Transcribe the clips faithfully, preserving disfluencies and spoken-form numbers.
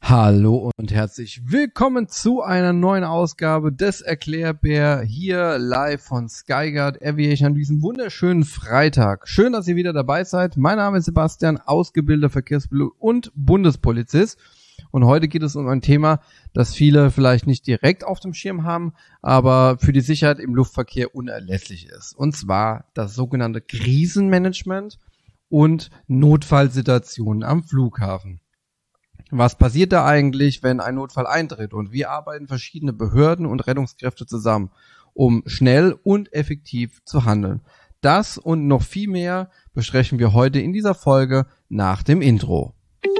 Hallo und herzlich willkommen zu einer neuen Ausgabe des Erklärbär hier live von Skyguard Aviation an diesem wunderschönen Freitag. Schön, dass ihr wieder dabei seid. Mein Name ist Sebastian, ausgebildeter Verkehrspilot und Bundespolizist. Und heute geht es um ein Thema, das viele vielleicht nicht direkt auf dem Schirm haben, aber für die Sicherheit im Luftverkehr unerlässlich ist. Und zwar das sogenannte Krisenmanagement und Notfallsituationen am Flughafen. Was passiert da eigentlich, wenn ein Notfall eintritt, und wie arbeiten verschiedene Behörden und Rettungskräfte zusammen, um schnell und effektiv zu handeln? Das und noch viel mehr besprechen wir heute in dieser Folge nach dem Intro.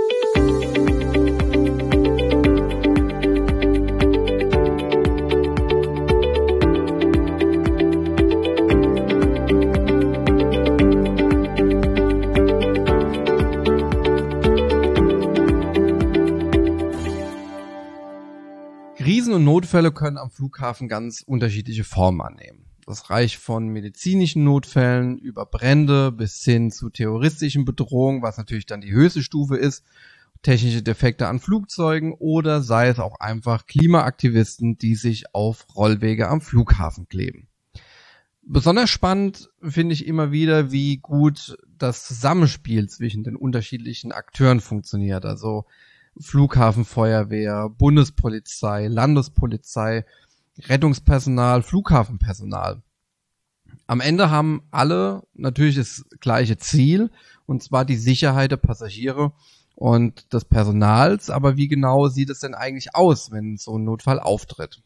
Krisen und Notfälle können am Flughafen ganz unterschiedliche Formen annehmen. Das reicht von medizinischen Notfällen über Brände bis hin zu terroristischen Bedrohungen, was natürlich dann die höchste Stufe ist, technische Defekte an Flugzeugen oder sei es auch einfach Klimaaktivisten, die sich auf Rollwege am Flughafen kleben. Besonders spannend finde ich immer wieder, wie gut das Zusammenspiel zwischen den unterschiedlichen Akteuren funktioniert. Also Flughafenfeuerwehr, Bundespolizei, Landespolizei, Rettungspersonal, Flughafenpersonal. Am Ende haben alle natürlich das gleiche Ziel, und zwar die Sicherheit der Passagiere und des Personals. Aber wie genau sieht es denn eigentlich aus, wenn so ein Notfall auftritt?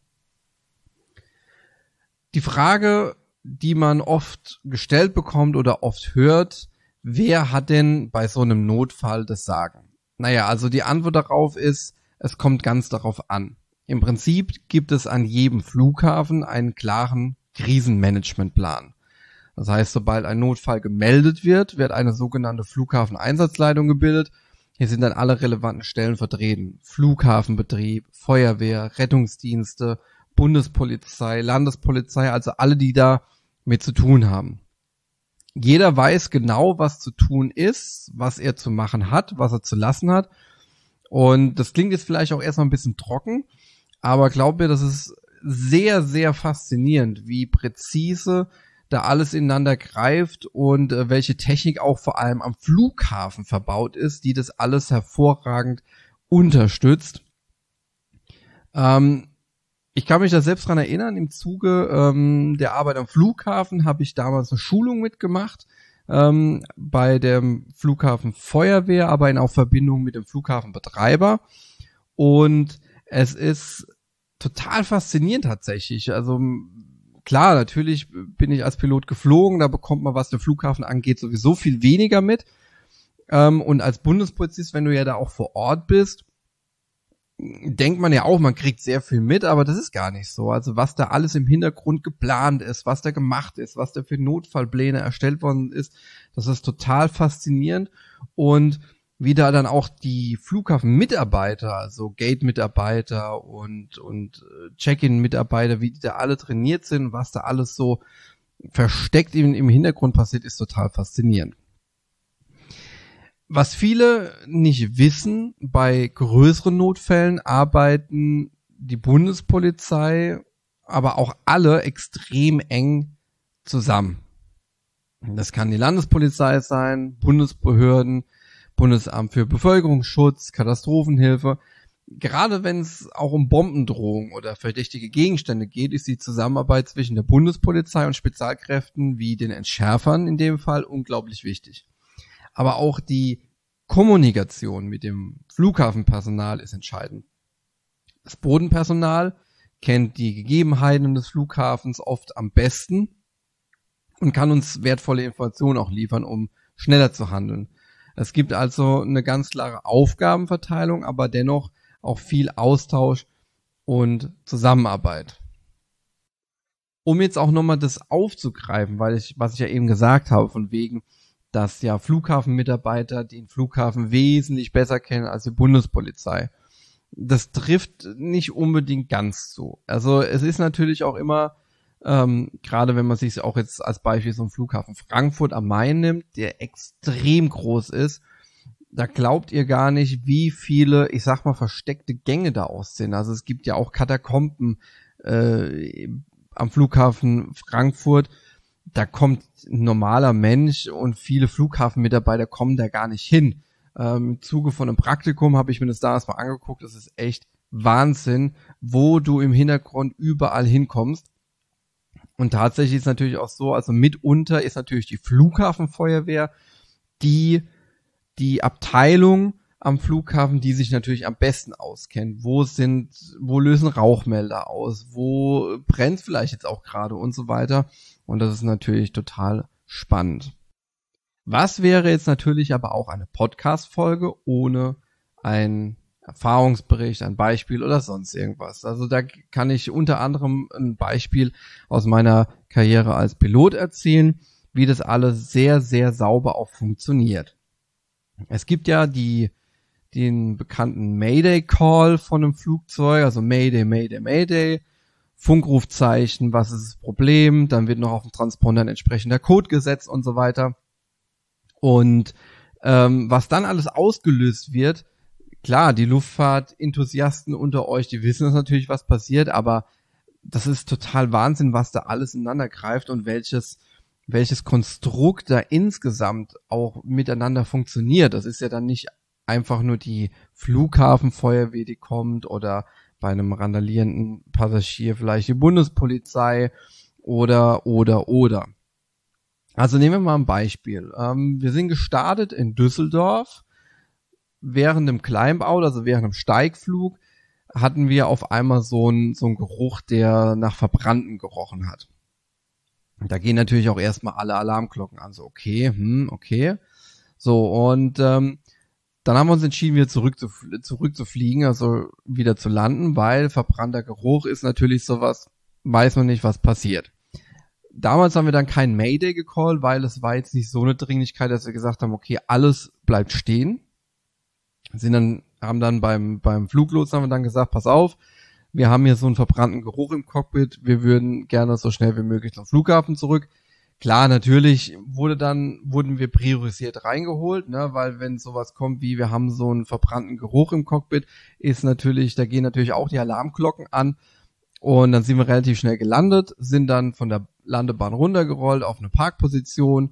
Die Frage, die man oft gestellt bekommt oder oft hört: Wer hat denn bei so einem Notfall das Sagen? Naja, also die Antwort darauf ist, es kommt ganz darauf an. Im Prinzip gibt es an jedem Flughafen einen klaren Krisenmanagementplan. Das heißt, sobald ein Notfall gemeldet wird, wird eine sogenannte Flughafeneinsatzleitung gebildet. Hier sind dann alle relevanten Stellen vertreten: Flughafenbetrieb, Feuerwehr, Rettungsdienste, Bundespolizei, Landespolizei, also alle, die da mit zu tun haben. Jeder weiß genau, was zu tun ist, was er zu machen hat, was er zu lassen hat. Und das klingt jetzt vielleicht auch erstmal ein bisschen trocken, aber glaub mir, das ist sehr, sehr faszinierend, wie präzise da alles ineinander greift und äh, welche Technik auch vor allem am Flughafen verbaut ist, die das alles hervorragend unterstützt. Ähm, Ich kann mich da selbst dran erinnern, im Zuge ähm, der Arbeit am Flughafen habe ich damals eine Schulung mitgemacht ähm, bei dem Flughafenfeuerwehr, aber in auch Verbindung mit dem Flughafenbetreiber. Und es ist total faszinierend tatsächlich. Also klar, natürlich bin ich als Pilot geflogen, da bekommt man, was den Flughafen angeht, sowieso viel weniger mit. Ähm, und als Bundespolizist, wenn du ja da auch vor Ort bist, denkt man ja auch, man kriegt sehr viel mit, aber das ist gar nicht so. Also was da alles im Hintergrund geplant ist, was da gemacht ist, was da für Notfallpläne erstellt worden ist, das ist total faszinierend. Und wie da dann auch die Flughafenmitarbeiter, also Gate-Mitarbeiter und und Check-in-Mitarbeiter, wie die da alle trainiert sind, was da alles so versteckt im, im Hintergrund passiert, ist total faszinierend. Was viele nicht wissen: Bei größeren Notfällen arbeiten die Bundespolizei, aber auch alle extrem eng zusammen. Das kann die Landespolizei sein, Bundesbehörden, Bundesamt für Bevölkerungsschutz, Katastrophenhilfe. Gerade wenn es auch um Bombendrohungen oder verdächtige Gegenstände geht, ist die Zusammenarbeit zwischen der Bundespolizei und Spezialkräften wie den Entschärfern in dem Fall unglaublich wichtig. Aber auch die Kommunikation mit dem Flughafenpersonal ist entscheidend. Das Bodenpersonal kennt die Gegebenheiten des Flughafens oft am besten und kann uns wertvolle Informationen auch liefern, um schneller zu handeln. Es gibt also eine ganz klare Aufgabenverteilung, aber dennoch auch viel Austausch und Zusammenarbeit. Um jetzt auch nochmal das aufzugreifen, weil ich, was ich ja eben gesagt habe, von wegen, dass ja Flughafenmitarbeiter den Flughafen wesentlich besser kennen als die Bundespolizei. Das trifft nicht unbedingt ganz so. Also es ist natürlich auch immer, ähm, gerade wenn man sich auch jetzt als Beispiel so einen Flughafen Frankfurt am Main nimmt, der extrem groß ist, da glaubt ihr gar nicht, wie viele, ich sag mal, versteckte Gänge da aussehen. Also es gibt ja auch Katakomben äh, am Flughafen Frankfurt. Da kommt ein normaler Mensch und viele Flughafenmitarbeiter kommen da gar nicht hin. Ähm, im Zuge von einem Praktikum habe ich mir das da erstmal angeguckt. Das ist echt Wahnsinn, wo du im Hintergrund überall hinkommst. Und tatsächlich ist natürlich auch so, also mitunter ist natürlich die Flughafenfeuerwehr die die Abteilung am Flughafen, die sich natürlich am besten auskennt. Wo sind, wo lösen Rauchmelder aus? Wo brennt vielleicht jetzt auch gerade und so weiter. Und das ist natürlich total spannend. Was wäre jetzt natürlich aber auch eine Podcast-Folge ohne ein Erfahrungsbericht, ein Beispiel oder sonst irgendwas. Also da kann ich unter anderem ein Beispiel aus meiner Karriere als Pilot erzählen, wie das alles sehr, sehr sauber auch funktioniert. Es gibt ja die den bekannten Mayday-Call von einem Flugzeug, also Mayday, Mayday, Mayday, Funkrufzeichen, was ist das Problem, dann wird noch auf dem Transponder ein entsprechender Code gesetzt und so weiter. Und ähm, was dann alles ausgelöst wird, klar, die Luftfahrt-Enthusiasten unter euch, die wissen das natürlich, was passiert, aber das ist total Wahnsinn, was da alles ineinander greift und welches welches Konstrukt da insgesamt auch miteinander funktioniert. Das ist ja dann nicht einfach nur die Flughafenfeuerwehr, die kommt, oder bei einem randalierenden Passagier vielleicht die Bundespolizei oder, oder, oder. Also nehmen wir mal ein Beispiel. Ähm, wir sind gestartet in Düsseldorf. Während dem Climb-Out, also während dem Steigflug, hatten wir auf einmal so einen so einen Geruch, der nach Verbrannten gerochen hat. Da gehen natürlich auch erstmal alle Alarmglocken an. So, okay, hm, okay. So, und ähm, dann haben wir uns entschieden, wieder zurück zu, zurückzufliegen, also wieder zu landen, weil verbrannter Geruch ist natürlich sowas, weiß man nicht, was passiert. Damals haben wir dann keinen Mayday gecallt, weil es war jetzt nicht so eine Dringlichkeit, dass wir gesagt haben, okay, alles bleibt stehen. Sind dann, haben dann beim, beim Fluglotsen haben wir dann gesagt, pass auf, wir haben hier so einen verbrannten Geruch im Cockpit, wir würden gerne so schnell wie möglich zum Flughafen zurück. Klar, natürlich wurde dann, wurden wir priorisiert reingeholt, ne, weil wenn sowas kommt wie, wir haben so einen verbrannten Geruch im Cockpit, ist natürlich, da gehen natürlich auch die Alarmglocken an, und dann sind wir relativ schnell gelandet, sind dann von der Landebahn runtergerollt auf eine Parkposition,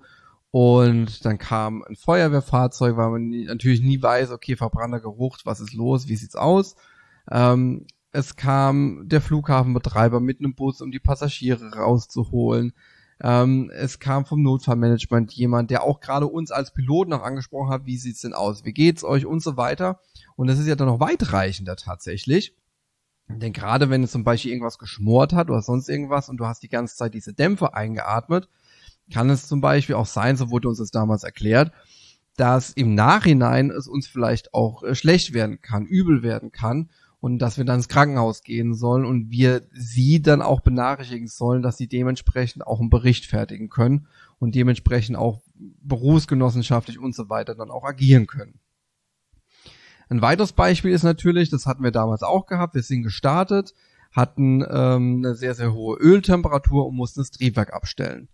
und dann kam ein Feuerwehrfahrzeug, weil man nie, natürlich nie weiß, okay, verbrannter Geruch, was ist los, wie sieht's aus? Ähm, es kam der Flughafenbetreiber mit einem Bus, um die Passagiere rauszuholen. Ähm, es kam vom Notfallmanagement jemand, der auch gerade uns als Piloten noch angesprochen hat, wie sieht's denn aus, wie geht's euch und so weiter. Und das ist ja dann noch weitreichender tatsächlich. Denn gerade wenn es zum Beispiel irgendwas geschmort hat oder sonst irgendwas und du hast die ganze Zeit diese Dämpfe eingeatmet, kann es zum Beispiel auch sein, so wurde uns das damals erklärt, dass im Nachhinein es uns vielleicht auch äh, schlecht werden kann, übel werden kann, und dass wir dann ins Krankenhaus gehen sollen und wir sie dann auch benachrichtigen sollen, dass sie dementsprechend auch einen Bericht fertigen können und dementsprechend auch berufsgenossenschaftlich und so weiter dann auch agieren können. Ein weiteres Beispiel ist natürlich, das hatten wir damals auch gehabt, wir sind gestartet, hatten ähm, eine sehr, sehr hohe Öltemperatur und mussten das Triebwerk abstellen.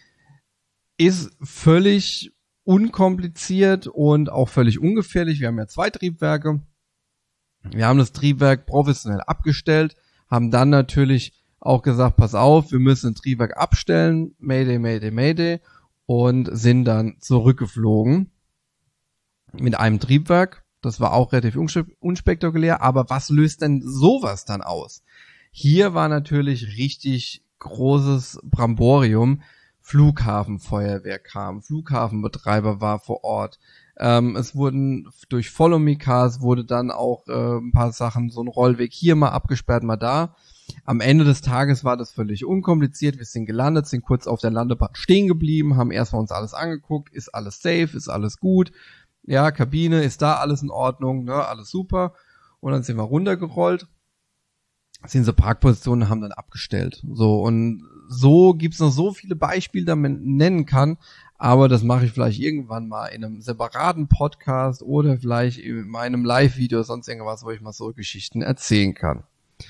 Ist völlig unkompliziert und auch völlig ungefährlich. Wir haben ja zwei Triebwerke. Wir haben das Triebwerk professionell abgestellt, haben dann natürlich auch gesagt, pass auf, wir müssen ein Triebwerk abstellen, Mayday, Mayday, Mayday, und sind dann zurückgeflogen mit einem Triebwerk. Das war auch relativ unspektakulär, aber was löst denn sowas dann aus? Hier war natürlich richtig großes Bramborium. Flughafenfeuerwehr kam, Flughafenbetreiber war vor Ort. Ähm, es wurden durch Follow Me Cars wurde dann auch äh, ein paar Sachen, so ein Rollweg hier mal abgesperrt, mal da. Am Ende des Tages war das völlig unkompliziert. Wir sind gelandet, sind kurz auf der Landebahn stehen geblieben, haben erstmal uns alles angeguckt, ist alles safe, ist alles gut. Ja, Kabine, ist da alles in Ordnung, ne, alles super. Und dann sind wir runtergerollt, sind so Parkpositionen, haben dann abgestellt. So, und so gibt's noch so viele Beispiele, die man nennen kann, aber das mache ich vielleicht irgendwann mal in einem separaten Podcast oder vielleicht in meinem Live-Video oder sonst irgendwas, wo ich mal so Geschichten erzählen kann.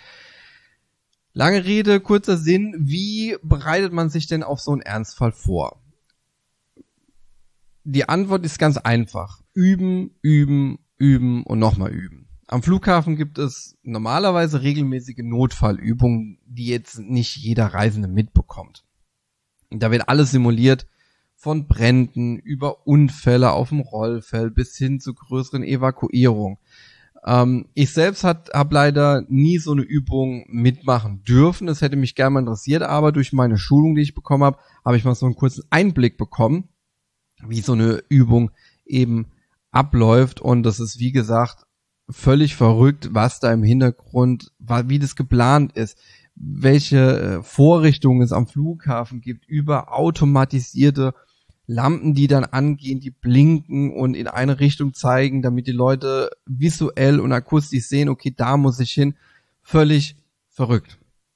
Lange Rede, kurzer Sinn, wie bereitet man sich denn auf so einen Ernstfall vor? Die Antwort ist ganz einfach. üben, üben, üben und nochmal üben. Am Flughafen gibt es normalerweise regelmäßige Notfallübungen, die jetzt nicht jeder Reisende mitbekommt. Da wird alles simuliert, von Bränden über Unfälle auf dem Rollfeld bis hin zu größeren Evakuierungen. Ähm, ich selbst habe leider nie so eine Übung mitmachen dürfen. Das hätte mich gerne mal interessiert, aber durch meine Schulung, die ich bekommen habe, habe ich mal so einen kurzen Einblick bekommen, wie so eine Übung eben abläuft. Und das ist, wie gesagt, völlig verrückt, was da im Hintergrund, wie das geplant ist, welche Vorrichtungen es am Flughafen gibt, über automatisierte Lampen, die dann angehen, die blinken und in eine Richtung zeigen, damit die Leute visuell und akustisch sehen, okay, da muss ich hin. Völlig verrückt.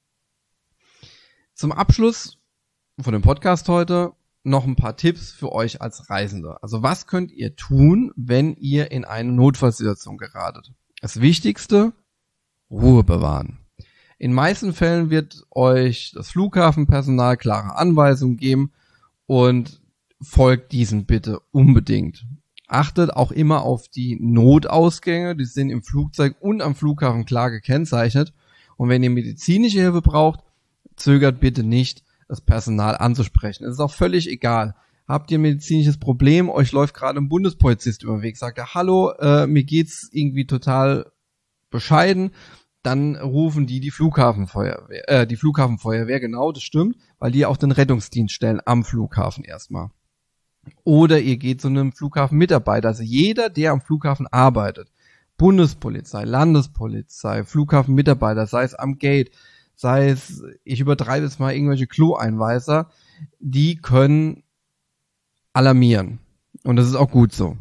Zum Abschluss von dem Podcast heute noch ein paar Tipps für euch als Reisende. Also was könnt ihr tun, wenn ihr in eine Notfallsituation geratet? Das Wichtigste, Ruhe bewahren. In meisten Fällen wird euch das Flughafenpersonal klare Anweisungen geben und folgt diesen bitte unbedingt. Achtet auch immer auf die Notausgänge, die sind im Flugzeug und am Flughafen klar gekennzeichnet. Und wenn ihr medizinische Hilfe braucht, zögert bitte nicht, das Personal anzusprechen. Es ist auch völlig egal. Habt ihr ein medizinisches Problem, euch läuft gerade ein Bundespolizist über den Weg, sagt er, hallo, äh, mir geht's irgendwie total bescheiden, dann rufen die die Flughafenfeuerwehr, äh, die Flughafenfeuerwehr, genau, das stimmt, weil die auch den Rettungsdienst stellen am Flughafen erstmal. Oder ihr geht zu einem Flughafenmitarbeiter, also jeder, der am Flughafen arbeitet, Bundespolizei, Landespolizei, Flughafenmitarbeiter, sei es am Gate, sei es, ich übertreibe jetzt mal, irgendwelche Klo-Einweiser, die können alarmieren. Und das ist auch gut so.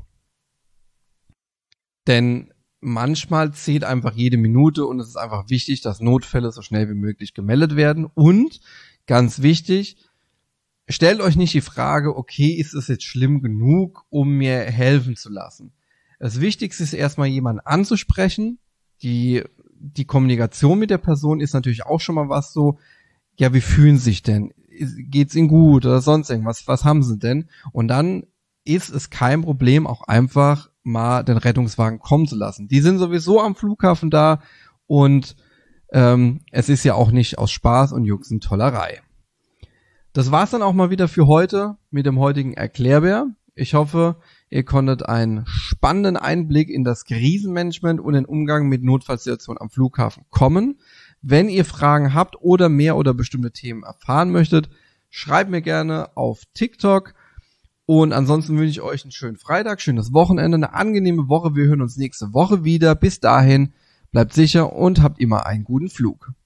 Denn manchmal zählt einfach jede Minute und es ist einfach wichtig, dass Notfälle so schnell wie möglich gemeldet werden. Und ganz wichtig, stellt euch nicht die Frage, okay, ist es jetzt schlimm genug, um mir helfen zu lassen? Das Wichtigste ist erstmal jemanden anzusprechen. Die, die Kommunikation mit der Person ist natürlich auch schon mal was so, ja, wie fühlen Sie sich denn? Geht's Ihnen gut oder sonst irgendwas? Was haben Sie denn? Und dann ist es kein Problem, auch einfach mal den Rettungswagen kommen zu lassen. Die sind sowieso am Flughafen da und ähm, es ist ja auch nicht aus Spaß und Juxentollerei. Das war's dann auch mal wieder für heute mit dem heutigen Erklärbär. Ich hoffe, ihr konntet einen spannenden Einblick in das Krisenmanagement und den Umgang mit Notfallsituationen am Flughafen kommen. Wenn ihr Fragen habt oder mehr oder bestimmte Themen erfahren möchtet, schreibt mir gerne auf TikTok. Und ansonsten wünsche ich euch einen schönen Freitag, schönes Wochenende, eine angenehme Woche. Wir hören uns nächste Woche wieder. Bis dahin, bleibt sicher und habt immer einen guten Flug.